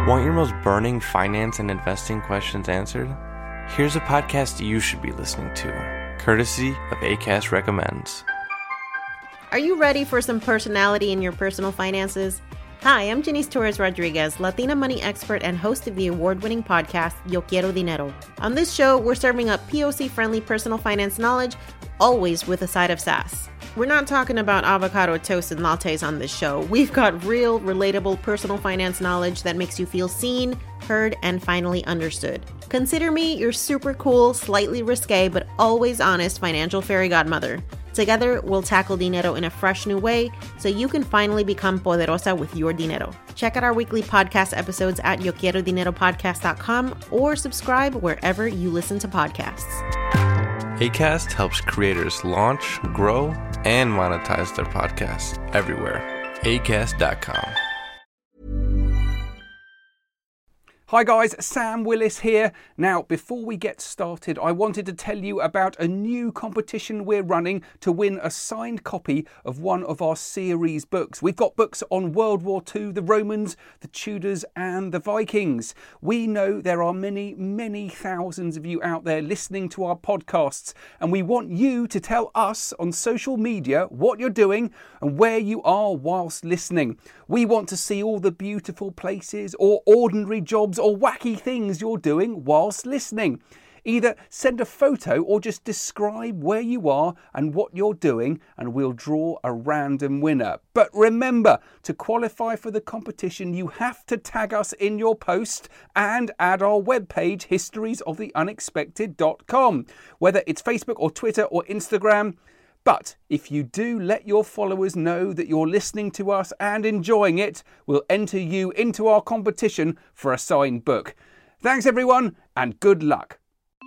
Want your most burning finance and investing questions answered? Here's a podcast you should be listening to, courtesy of Acast Recommends. Are you ready for some personality in your personal finances? Hi, I'm Janice Torres Rodriguez, Latina money expert and host of the award-winning podcast, Yo Quiero Dinero. On this show, we're serving up POC-friendly personal finance knowledge, always with a side of sass. We're not talking about avocado toast and lattes on this show. We've got real, relatable personal finance knowledge that makes you feel seen, heard, and finally understood. Consider me your super cool, slightly risque, but always honest financial fairy godmother. Together, we'll tackle dinero in a fresh new way so you can finally become poderosa with your dinero. Check out our weekly podcast episodes at yoquierodineropodcast.com or subscribe wherever you listen to podcasts. Acast helps creators launch, grow, and monetize their podcasts everywhere. Acast.com. Hi guys, Sam Willis here. Now, before we get started, I wanted to tell you about a new competition we're running to win a signed copy of one of our series books. We've got books on World War II, the Romans, the Tudors and the Vikings. We know there are many, many thousands of you out there listening to our podcasts, and we want you to tell us on social media what you're doing and where you are whilst listening. We want to see all the beautiful places or ordinary jobs or wacky things you're doing whilst listening. Either send a photo or just describe where you are and what you're doing, and we'll draw a random winner. But remember, to qualify for the competition, you have to tag us in your post and add our webpage, historiesoftheunexpected.com, whether it's Facebook or Twitter or Instagram. But if you do let your followers know that you're listening to us and enjoying it, we'll enter you into our competition for a signed book. Thanks everyone, and good luck.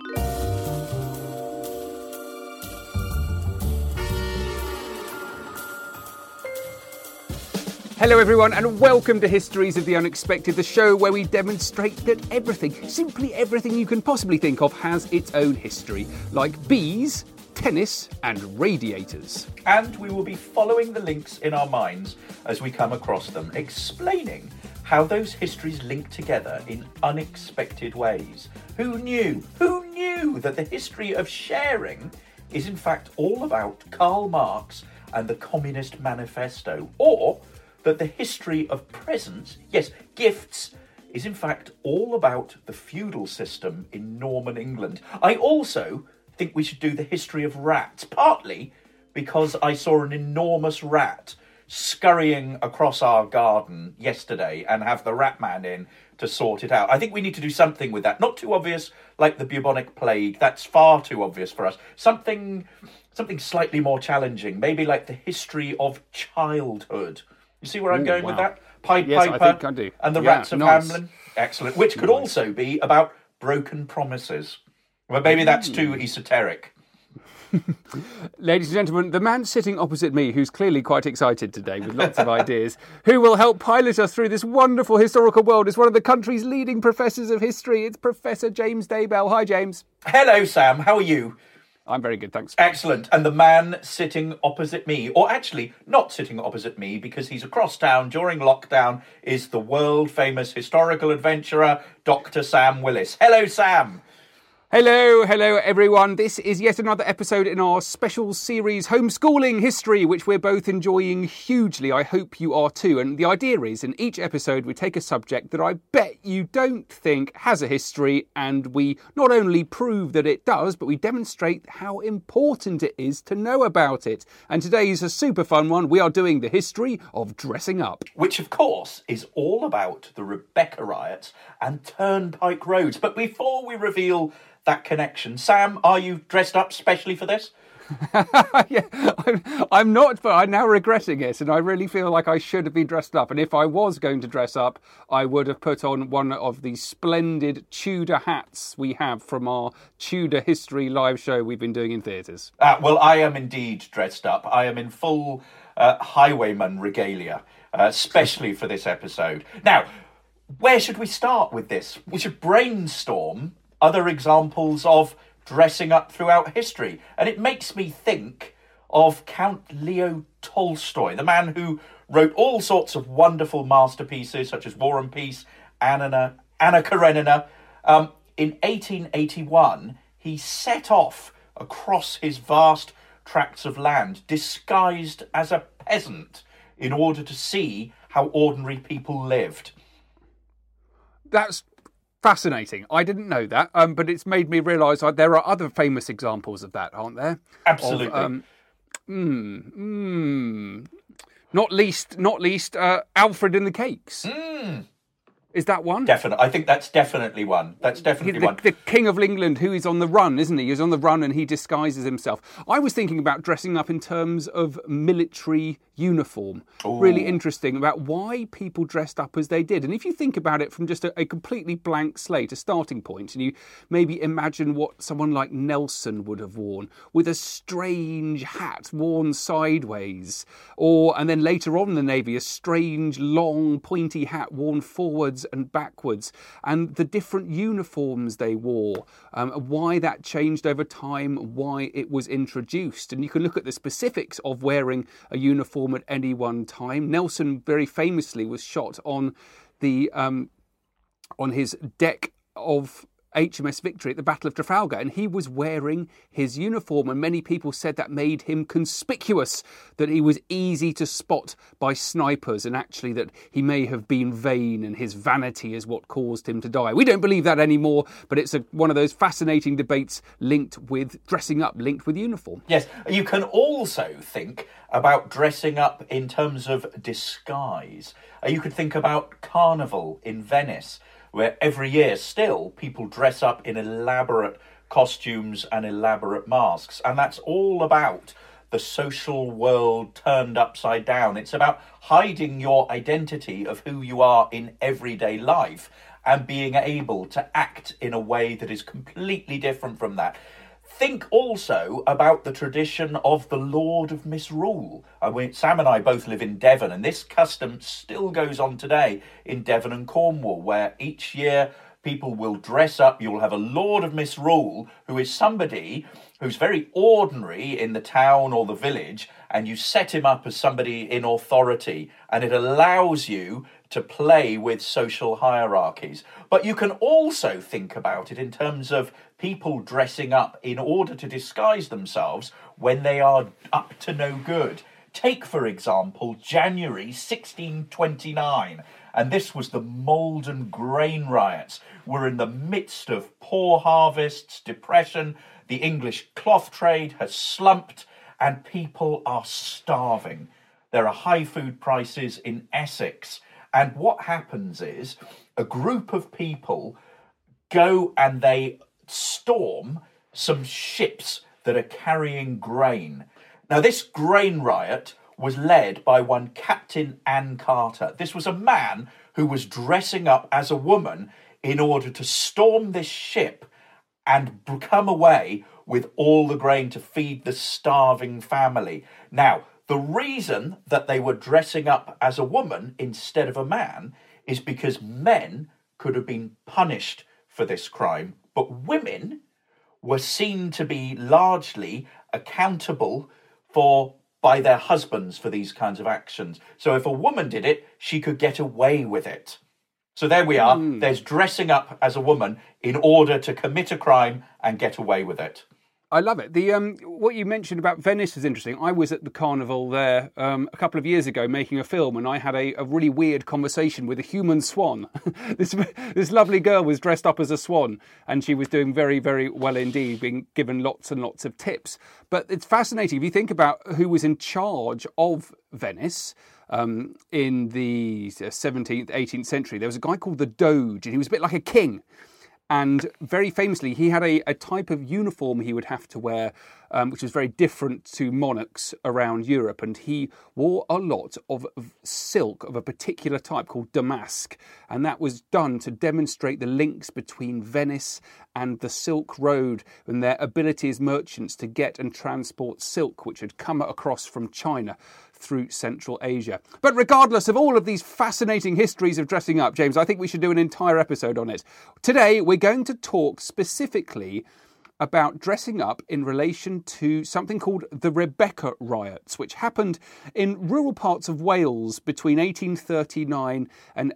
Hello everyone, and welcome to Histories of the Unexpected, the show where we demonstrate that everything, simply everything you can possibly think of, has its own history, like bees, tennis and radiators. And we will be following the links in our minds as we come across them, explaining how those histories link together in unexpected ways. Who knew that the history of sharing is in fact all about Karl Marx and the Communist Manifesto, or that the history of presents, yes, gifts, is in fact all about the feudal system in Norman England. I also think we should do the history of rats, partly because I saw an enormous rat scurrying across our garden yesterday and have the rat man in to sort it out. I think we need to do something with that. Not too obvious like the bubonic plague. That's far too obvious for us. Something slightly more challenging, maybe like the history of childhood. You see where I'm going with that? Pied Yes, Piper I think I do. and the Rats of nice. Hamelin. Excellent. Which could also be about broken promises. Well, maybe that's too esoteric. Ladies and gentlemen, the man sitting opposite me, who's clearly quite excited today with lots of ideas, who will help pilot us through this wonderful historical world, is one of the country's leading professors of history. It's Professor James Daybell. Hi, James. Hello, Sam. How are you? I'm very good, thanks. Excellent. And the man sitting opposite me, or actually not sitting opposite me because he's across town during lockdown, is the world-famous historical adventurer, Dr. Sam Willis. Hello, Sam. Hello everyone. This is yet another episode in our special series Homeschooling History, which we're both enjoying hugely. I hope you are too. And the idea is, in each episode we take a subject that I bet you don't think has a history, and we not only prove that it does, but we demonstrate how important it is to know about it. And today's a super fun one. We are doing the history of dressing up. Which, of course, is all about the Rebecca riots and Turnpike Roads. But before we reveal that connection, Sam, are you dressed up specially for this? Yeah, I'm not, but I'm now regretting it, and I really feel like I should have been dressed up. And if I was going to dress up, I would have put on one of the splendid Tudor hats we have from our Tudor history live show we've been doing in theatres. Well, I am indeed dressed up. I am in full highwayman regalia, especially for this episode. Now, where should we start with this? We should brainstorm other examples of dressing up throughout history. And it makes me think of Count Leo Tolstoy, the man who wrote all sorts of wonderful masterpieces such as War and Peace Anna Karenina. In 1881, he set off across his vast tracts of land, disguised as a peasant, in order to see how ordinary people lived. That's fascinating. I didn't know that, but it's made me realise there are other famous examples of that, aren't there? Absolutely. Not least, Alfred and the Cakes. Is that one? Definitely. I think that's definitely one. That's definitely one. The King of England, who is on the run, isn't he? He's on the run and he disguises himself. I was thinking about dressing up in terms of military uniform. Ooh. Really interesting about why people dressed up as they did. And if you think about it from just a completely blank slate, a starting point, and you maybe imagine what someone like Nelson would have worn with a strange hat worn sideways, and then later on in the Navy, a strange, long, pointy hat worn forwards and backwards, and the different uniforms they wore, why that changed over time, why it was introduced. And you can look at the specifics of wearing a uniform at any one time. Nelson very famously was shot on his deck of HMS Victory at the Battle of Trafalgar, and he was wearing his uniform, and many people said that made him conspicuous, that he was easy to spot by snipers, and actually that he may have been vain and his vanity is what caused him to die. We don't believe that anymore, but it's one of those fascinating debates linked with dressing up, linked with uniform. Yes, you can also think about dressing up in terms of disguise. You could think about Carnival in Venice, where every year still people dress up in elaborate costumes and elaborate masks. And that's all about the social world turned upside down. It's about hiding your identity of who you are in everyday life and being able to act in a way that is completely different from that. Think also about the tradition of the Lord of Misrule. Sam and I both live in Devon, and this custom still goes on today in Devon and Cornwall, where each year people will dress up. You'll have a Lord of Misrule, who is somebody who's very ordinary in the town or the village, and you set him up as somebody in authority, and it allows you to play with social hierarchies. But you can also think about it in terms of people dressing up in order to disguise themselves when they are up to no good. Take, for example, January 1629, and this was the Malden grain riots. We're in the midst of poor harvests, depression, the English cloth trade has slumped, and people are starving. There are high food prices in Essex, and what happens is a group of people go and they storm some ships that are carrying grain. Now, this grain riot was led by one Captain Ann Carter. This was a man who was dressing up as a woman in order to storm this ship and come away with all the grain to feed the starving family. Now, the reason that they were dressing up as a woman instead of a man is because men could have been punished for this crime, but women were seen to be largely accountable by their husbands for these kinds of actions. So if a woman did it, she could get away with it. So there we are. There's dressing up as a woman in order to commit a crime and get away with it. I love it. What you mentioned about Venice is interesting. I was at the carnival there a couple of years ago making a film, and I had a really weird conversation with a human swan. This lovely girl was dressed up as a swan, and she was doing very, very well indeed, being given lots and lots of tips. But it's fascinating if you think about who was in charge of Venice. In the 17th, 18th century, there was a guy called the Doge, and he was a bit like a king. And very famously, he had a type of uniform he would have to wear, which was very different to monarchs around Europe. And he wore a lot of silk of a particular type called damask. And that was done to demonstrate the links between Venice and the Silk Road and their ability as merchants to get and transport silk, which had come across from China through Central Asia. But regardless of all of these fascinating histories of dressing up, James, I think we should do an entire episode on it. Today, we're going to talk specifically about dressing up in relation to something called the Rebecca riots, which happened in rural parts of Wales between 1839 and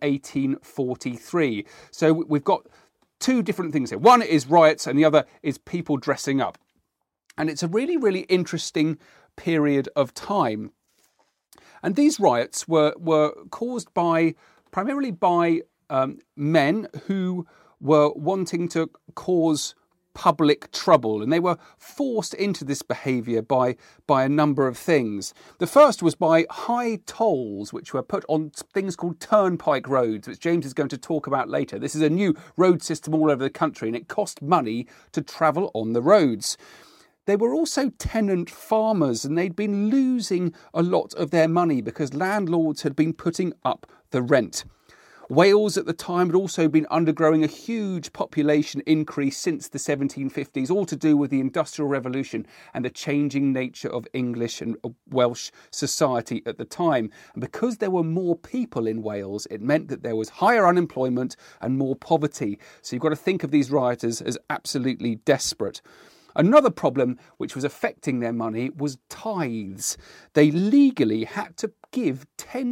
1843. So we've got two different things here. One is riots and the other is people dressing up. And it's a really, really interesting period of time. And these riots were caused primarily by men who were wanting to cause public trouble, and they were forced into this behaviour by a number of things. The first was by high tolls, which were put on things called turnpike roads, which James is going to talk about later. This is a new road system all over the country, and it cost money to travel on the roads. They were also tenant farmers, and they'd been losing a lot of their money because landlords had been putting up the rent. Wales at the time had also been undergoing a huge population increase since the 1750s, all to do with the Industrial Revolution and the changing nature of English and Welsh society at the time. And because there were more people in Wales, it meant that there was higher unemployment and more poverty. So you've got to think of these rioters as absolutely desperate. Another problem which was affecting their money was tithes. They legally had to give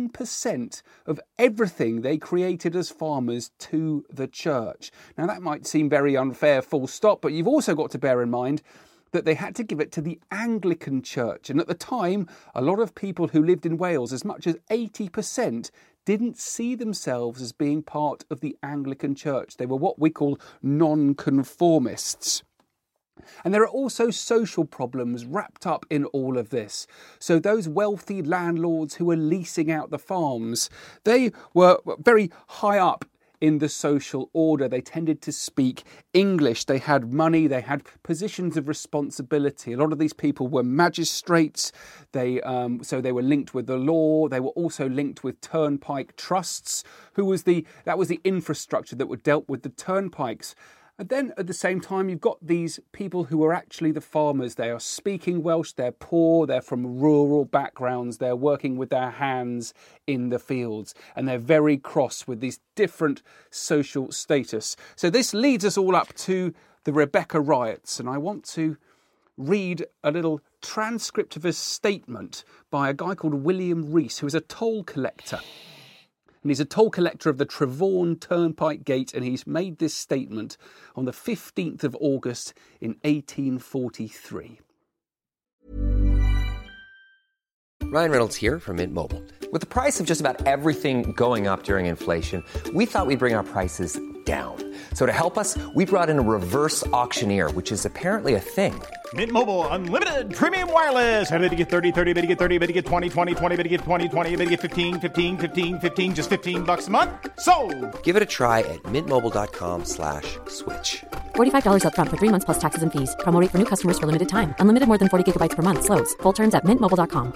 10% of everything they created as farmers to the church. Now that might seem very unfair, full stop, but you've also got to bear in mind that they had to give it to the Anglican Church. And at the time, a lot of people who lived in Wales, as much as 80%, didn't see themselves as being part of the Anglican Church. They were what we call nonconformists. And there are also social problems wrapped up in all of this. So those wealthy landlords who were leasing out the farms, they were very high up in the social order. They tended to speak English. They had money. They had positions of responsibility. A lot of these people were magistrates. So they were linked with the law. They were also linked with turnpike trusts, that was the infrastructure that were dealt with the turnpikes. And then at the same time, you've got these people who are actually the farmers. They are speaking Welsh, they're poor, they're from rural backgrounds, they're working with their hands in the fields, and they're very cross with these different social status. So this leads us all up to the Rebecca riots, and I want to read a little transcript of a statement by a guy called William Rees, who is a toll collector. And he's a toll collector of the Trevorn Turnpike Gate, and he's made this statement on the 15th of August in 1843. Ryan Reynolds here from Mint Mobile. With the price of just about everything going up during inflation, we thought we'd bring our prices down. So to help us, we brought in a reverse auctioneer, which is apparently a thing. Mint Mobile Unlimited Premium Wireless. How to get 30, 30, bit to get 30, bit to get 20, 20, 20, bit to get 20, 20, bit to get 15, 15, 15, 15, just $15 a month? Sold! Give it a try at mintmobile.com/switch. $45 up front for 3 months plus taxes and fees. Promo rate for new customers for limited time. Unlimited more than 40 gigabytes per month. Slows full terms at mintmobile.com.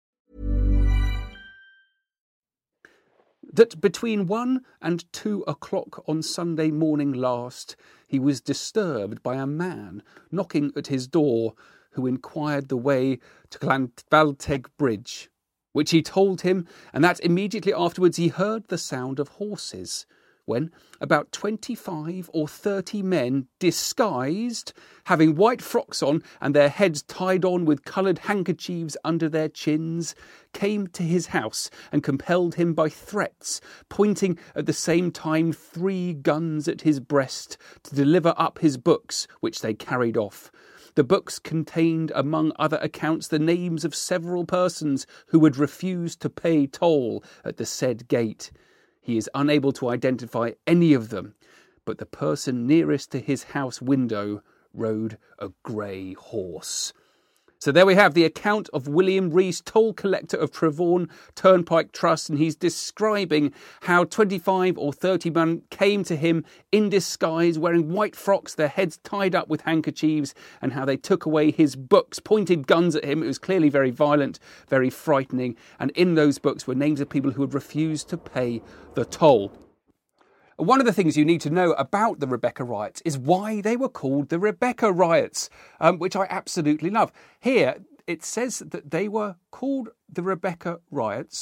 That between 1 and 2 o'clock on Sunday morning last, he was disturbed by a man knocking at his door who inquired the way to Llanfalteg Bridge, which he told him, and that immediately afterwards he heard the sound of horses, when about 25 or 30 men, disguised, having white frocks on and their heads tied on with coloured handkerchiefs under their chins, came to his house and compelled him by threats, pointing at the same time 3 guns at his breast, to deliver up his books, which they carried off. The books contained, among other accounts, the names of several persons who had refused to pay toll at the said gate. He is unable to identify any of them, but the person nearest to his house window rode a grey horse. So there we have the account of William Rees, toll collector of Trevorn Turnpike Trust, and he's describing how 25 or 30 men came to him in disguise, wearing white frocks, their heads tied up with handkerchiefs, and how they took away his books, pointed guns at him. It was clearly very violent, very frightening, and in those books were names of people who had refused to pay the toll. One of the things you need to know about the Rebecca riots is why they were called the Rebecca riots, which I absolutely love. Here, it says that they were called the Rebecca riots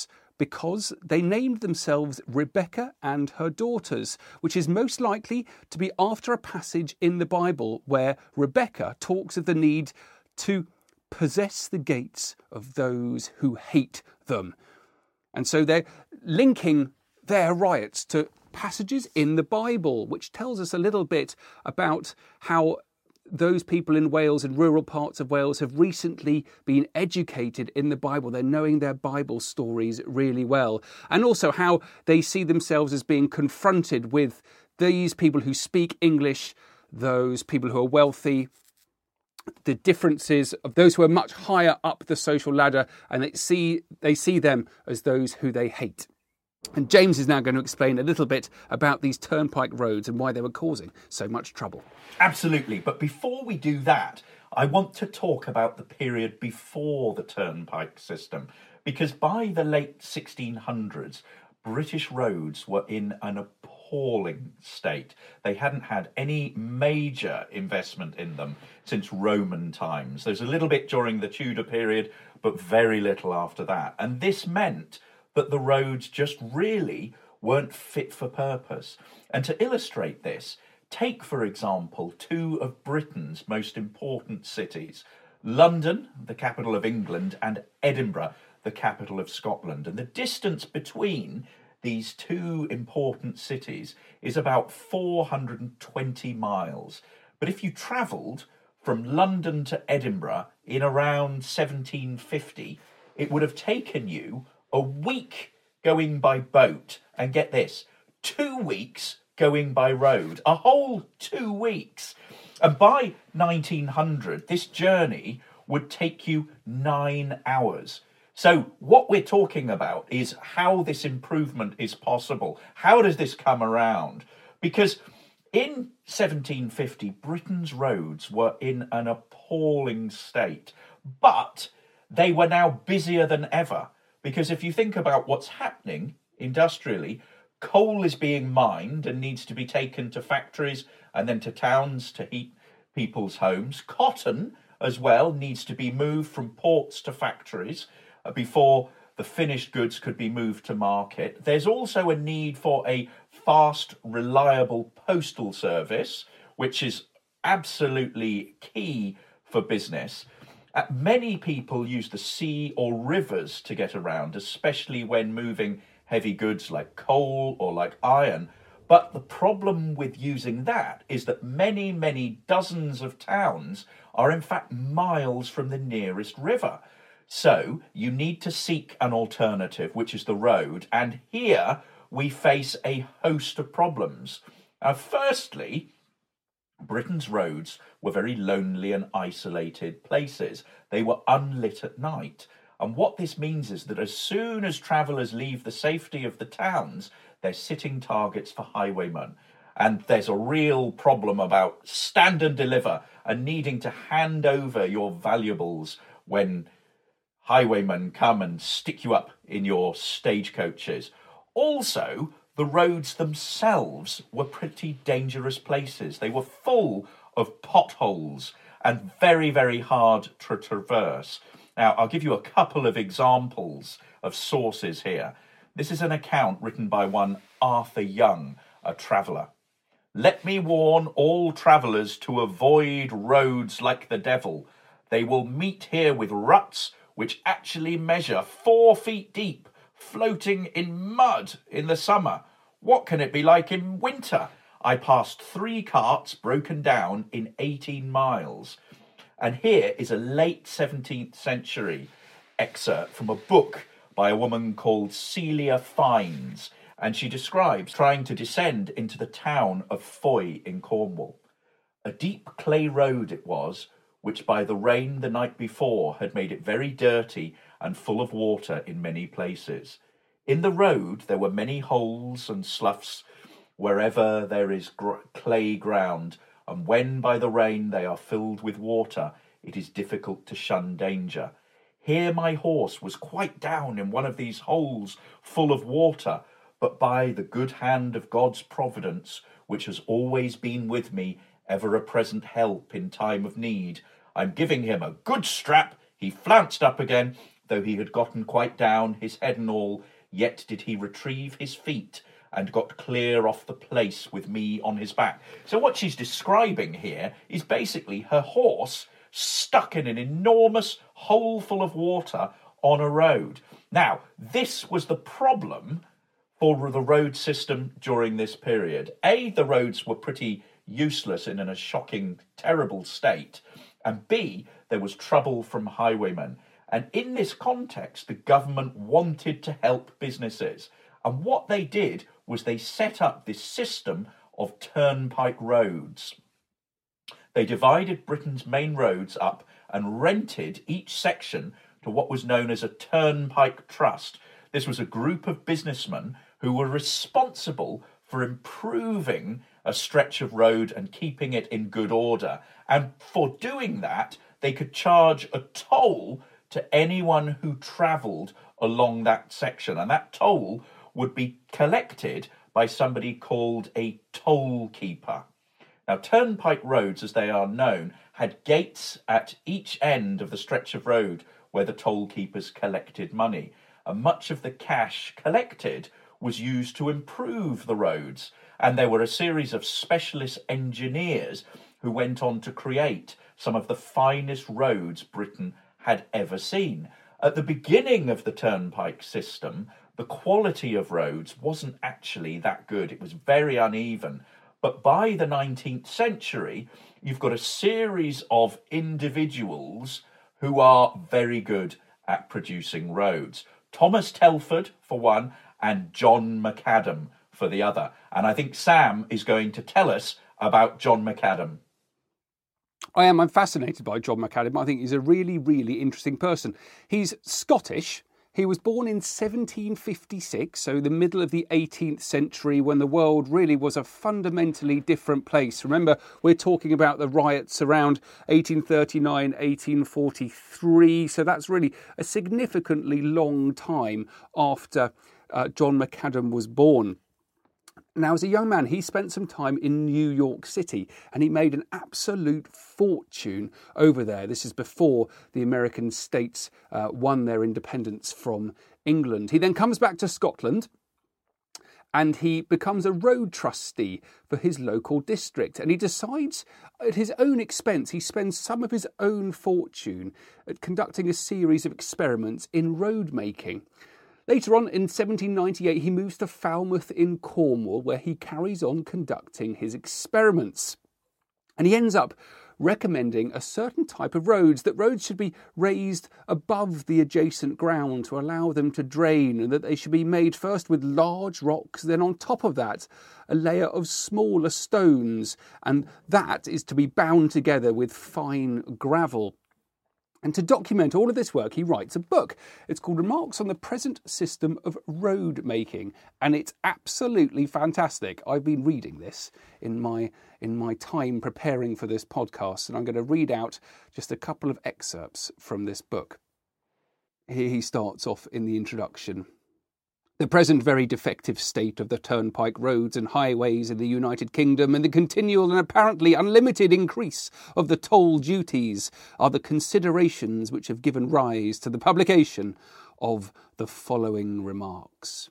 because they named themselves Rebecca and her daughters, which is most likely to be after a passage in the Bible where Rebecca talks of the need to possess the gates of those who hate them. And so they're linking their riots to passages in the Bible, which tells us a little bit about how those people in Wales and rural parts of Wales have recently been educated in the Bible. They're knowing their Bible stories really well. And also how they see themselves as being confronted with these people who speak English, those people who are wealthy, the differences of those who are much higher up the social ladder, and they see them as those who they hate. And James is now going to explain a little bit about these turnpike roads and why they were causing so much trouble. Absolutely. But before we do that, I want to talk about the period before the turnpike system, because by the late 1600s, British roads were in an appalling state. They hadn't had any major investment in them since Roman times. There's a little bit during the Tudor period, but very little after that. And this meant that the roads just really weren't fit for purpose. And to illustrate this, take, for example, two of Britain's most important cities, London, the capital of England, and Edinburgh, the capital of Scotland. And the distance between these two important cities is about 420 miles. But if you travelled from London to Edinburgh in around 1750, it would have taken you a week going by boat, and get this, 2 weeks going by road, a whole 2 weeks. And by 1900, this journey would take you 9 hours. So what we're talking about is how this improvement is possible. How does this come around? Because in 1750, Britain's roads were in an appalling state, but they were now busier than ever. Because if you think about what's happening industrially, coal is being mined and needs to be taken to factories and then to towns to heat people's homes. Cotton, as well, needs to be moved from ports to factories before the finished goods could be moved to market. There's also a need for a fast, reliable postal service, which is absolutely key for business. Many people use the sea or rivers to get around, especially when moving heavy goods like coal or like iron. But the problem with using that is that many, many dozens of towns are in fact miles from the nearest river. So you need to seek an alternative, which is the road. And here we face a host of problems. Firstly, Britain's roads were very lonely and isolated places. They were unlit at night. And what this means is that as soon as travellers leave the safety of the towns, they're sitting targets for highwaymen. And there's a real problem about stand and deliver and needing to hand over your valuables when highwaymen come and stick you up in your stagecoaches. Also, the roads themselves were pretty dangerous places. They were full of potholes and very, very hard to traverse. Now, I'll give you a couple of examples of sources here. This is an account written by one Arthur Young, a traveller. "Let me warn all travellers to avoid roads like the devil. They will meet here with ruts which actually measure 4 feet deep, floating in mud in the summer. What can it be like in winter? I passed 3 carts broken down in 18 miles. And here is a late 17th century excerpt from a book by a woman called Celia Fiennes, and she describes trying to descend into the town of Foy in Cornwall. A deep clay road it was, which by the rain the night before had made it very dirty and full of water in many places. In the road there were many holes and sloughs wherever there is clay ground, and when by the rain they are filled with water, it is difficult to shun danger. Here my horse was quite down in one of these holes full of water, but by the good hand of God's providence, which has always been with me, ever a present help in time of need, I'm giving him a good strap. He flounced up again, though he had gotten quite down, his head and all, yet did he retrieve his feet and got clear off the place with me on his back. So what she's describing here is basically her horse stuck in an enormous hole full of water on a road. Now, this was the problem for the road system during this period. A, the roads were pretty useless and in a shocking, terrible state. And B, there was trouble from highwaymen. And in this context, the government wanted to help businesses. And what they did was they set up this system of turnpike roads. They divided Britain's main roads up and rented each section to what was known as a turnpike trust. This was a group of businessmen who were responsible for improving a stretch of road and keeping it in good order. And for doing that, they could charge a toll to anyone who travelled along that section. And that toll would be collected by somebody called a toll keeper. Now, turnpike roads, as they are known, had gates at each end of the stretch of road where the toll keepers collected money. And much of the cash collected was used to improve the roads. And there were a series of specialist engineers who went on to create some of the finest roads Britain had ever seen. At the beginning of the turnpike system, the quality of roads wasn't actually that good. It was very uneven. But by the 19th century, you've got a series of individuals who are very good at producing roads. Thomas Telford, for one, and John McAdam for the other. And I think Sam is going to tell us about John McAdam. I'm fascinated by John McAdam. I think he's a really, really interesting person. He's Scottish. He was born in 1756, so the middle of the 18th century, when the world really was a fundamentally different place. Remember, we're talking about the riots around 1839, 1843, so that's really a significantly long time after John McAdam was born. Now, as a young man, he spent some time in New York City and he made an absolute fortune over there. This is before the American states won their independence from England. He then comes back to Scotland and he becomes a road trustee for his local district. And he decides at his own expense, he spends some of his own fortune at conducting a series of experiments in road making. Later on, in 1798, he moves to Falmouth in Cornwall, where he carries on conducting his experiments. And he ends up recommending a certain type of roads, that roads should be raised above the adjacent ground to allow them to drain, and that they should be made first with large rocks, then on top of that, a layer of smaller stones, and that is to be bound together with fine gravel. And to document all of this work, he writes a book. It's called Remarks on the Present System of Road Making, and it's absolutely fantastic. I've been reading this in my time preparing for this podcast, and I'm going to read out just a couple of excerpts from this book. Here he starts off in the introduction. The present very defective state of the turnpike roads and highways in the United Kingdom and the continual and apparently unlimited increase of the toll duties are the considerations which have given rise to the publication of the following remarks.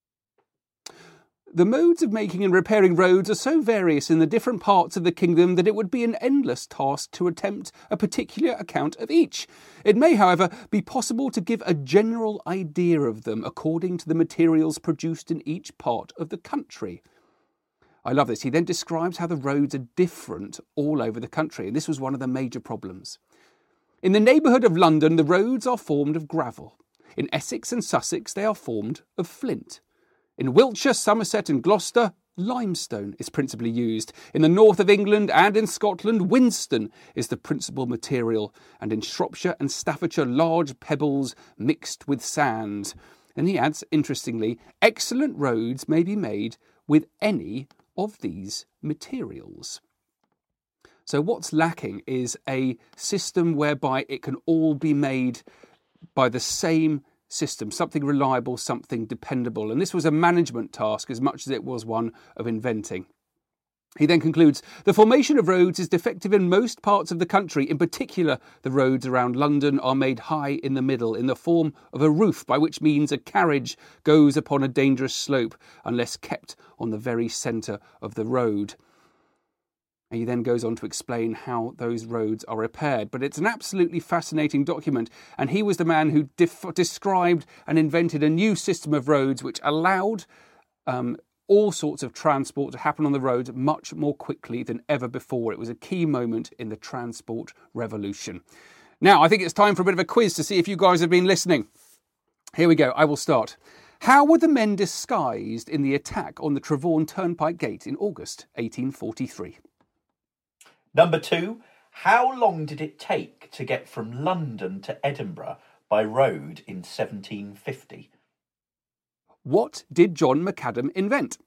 The modes of making and repairing roads are so various in the different parts of the kingdom that it would be an endless task to attempt a particular account of each. It may, however, be possible to give a general idea of them according to the materials produced in each part of the country. I love this. He then describes how the roads are different all over the country, and this was one of the major problems. In the neighbourhood of London, the roads are formed of gravel. In Essex and Sussex, they are formed of flint. In Wiltshire, Somerset and Gloucester, limestone is principally used. In the north of England and in Scotland, whinstone is the principal material. And in Shropshire and Staffordshire, large pebbles mixed with sand. And he adds, interestingly, excellent roads may be made with any of these materials. So what's lacking is a system whereby it can all be made by the same system, something reliable, something dependable. And this was a management task as much as it was one of inventing. He then concludes, the formation of roads is defective in most parts of the country. In particular, the roads around London are made high in the middle, in the form of a roof, by which means a carriage goes upon a dangerous slope, unless kept on the very centre of the road. And he then goes on to explain how those roads are repaired. But it's an absolutely fascinating document. And he was the man who described and invented a new system of roads which allowed all sorts of transport to happen on the roads much more quickly than ever before. It was a key moment in the transport revolution. Now, I think it's time for a bit of a quiz to see if you guys have been listening. Here we go. I will start. How were the men disguised in the attack on the Trevorn Turnpike Gate in August 1843? Number 2. How long did it take to get from London to Edinburgh by road in 1750? What did John Macadam invent?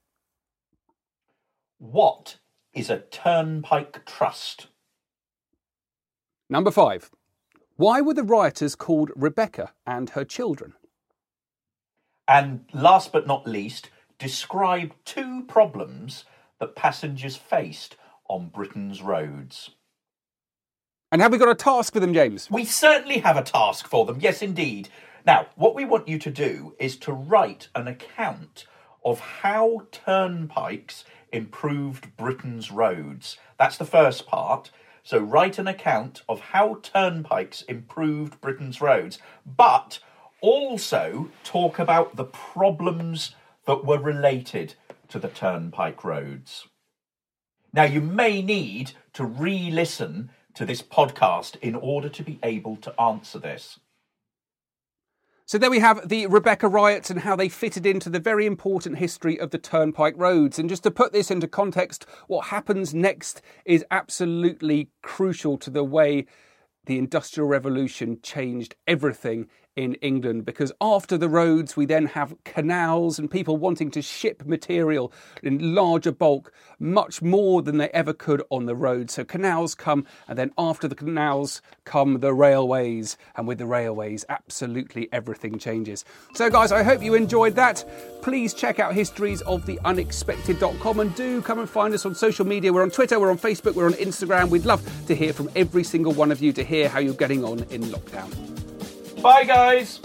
What is a turnpike trust? Number 5. Why were the rioters called Rebecca and her children? And last but not least, describe 2 problems that passengers faced on Britain's roads. And have we got a task for them, James? We certainly have a task for them, yes indeed. Now, what we want you to do is to write an account of how turnpikes improved Britain's roads. That's the first part. So write an account of how turnpikes improved Britain's roads, but also talk about the problems that were related to the turnpike roads. Now, you may need to re-listen to this podcast in order to be able to answer this. So there we have the Rebecca riots and how they fitted into the very important history of the turnpike roads. And just to put this into context, what happens next is absolutely crucial to the way the Industrial Revolution changed everything in England, because after the roads we then have canals and people wanting to ship material in larger bulk, much more than they ever could on the road. So canals come, and then after the canals come the railways, and with the railways absolutely everything changes. So guys, I hope you enjoyed that. Please check out historiesoftheunexpected.com and do come and find us on social media. We're on Twitter, we're on Facebook, we're on Instagram. We'd love to hear from every single one of you, to hear how you're getting on in lockdown. Bye, guys.